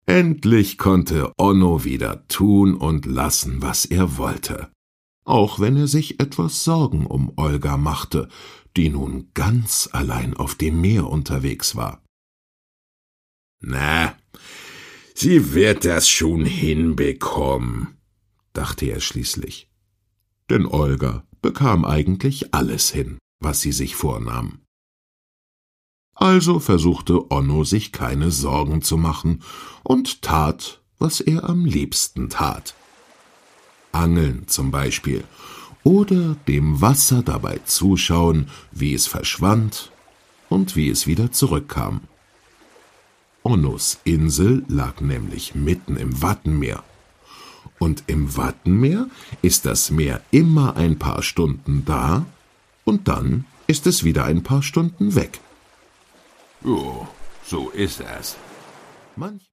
Endlich konnte Onno wieder tun und lassen, was er wollte, auch wenn er sich etwas Sorgen um Olga machte, die nun ganz allein auf dem Meer unterwegs war. »Na, sie wird das schon hinbekommen«, dachte er schließlich. Denn Olga bekam eigentlich alles hin, was sie sich vornahm. Also versuchte Onno, sich keine Sorgen zu machen und tat, was er am liebsten tat. Angeln zum Beispiel oder dem Wasser dabei zuschauen, wie es verschwand und wie es wieder zurückkam. Onnos Insel lag nämlich mitten im Wattenmeer. Und im Wattenmeer ist das Meer immer ein paar Stunden da und dann ist es wieder ein paar Stunden weg. Jo, so ist es.